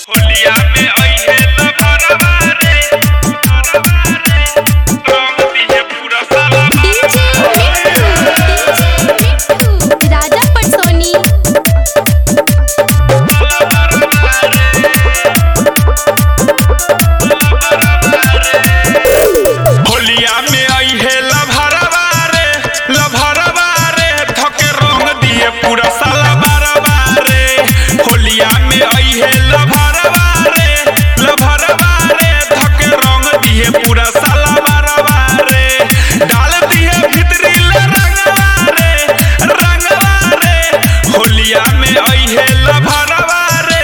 होलिया में अइहे लभरवा रे रंग दिहे पूरा साला डीजे मिट्टू राजा पटसोनी। होलिया में अइहे लभरवा रे धके रंग दिहे पूरा साला बरवा रे। होलिया में अइहे लभरवा रे धके रंग दिहे पूरा साला बरवा रे। डाल दिहे भितरी ले रंगवा रे होलिया में अइहे लभरवा रे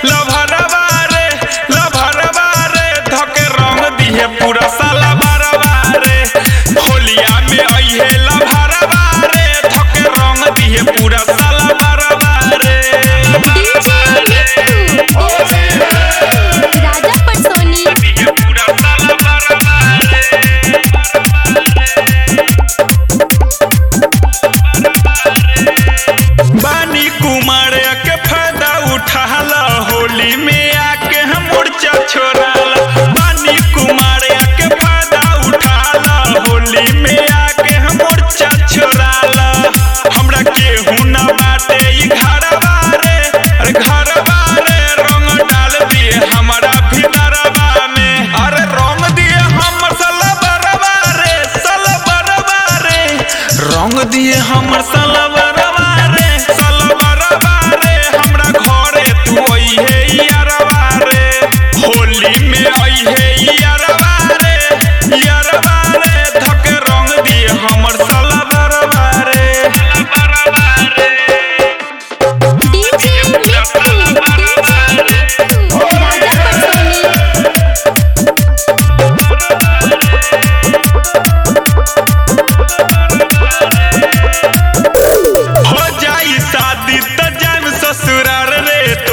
धके रंग दिहे पूरा साला बरवा रे। होलिया में अइहे लभरवा रे धके रंग दिहे पूरा साला बरवा रे। डीजे मिट्टू राजा पटसोनी। दिहे पूरा साला बरवा रे। बानी कुमार के फायदा उठाला होली में आके हम मोर्चा छोड़ाला। बानी कुमार के फायदा उठाला होली में आके हम मोर्चा छोड़ाला। हमरा केहू ना बाटे ई घरवा रे रंग डाल दिए हमारा भीतरवा में। अरे रंग दिए हमर साला बरवा रे रंग दिए हमर साला बरवा रे हमरा घरे तू अइहे यारवा रे। होली में अइहे यारवा रे धके रंग दिए हमर साला बरवा रे। डीजे मिट्टू राजा पटसोनी। हो जाई शादी त जाम ससुरार रे।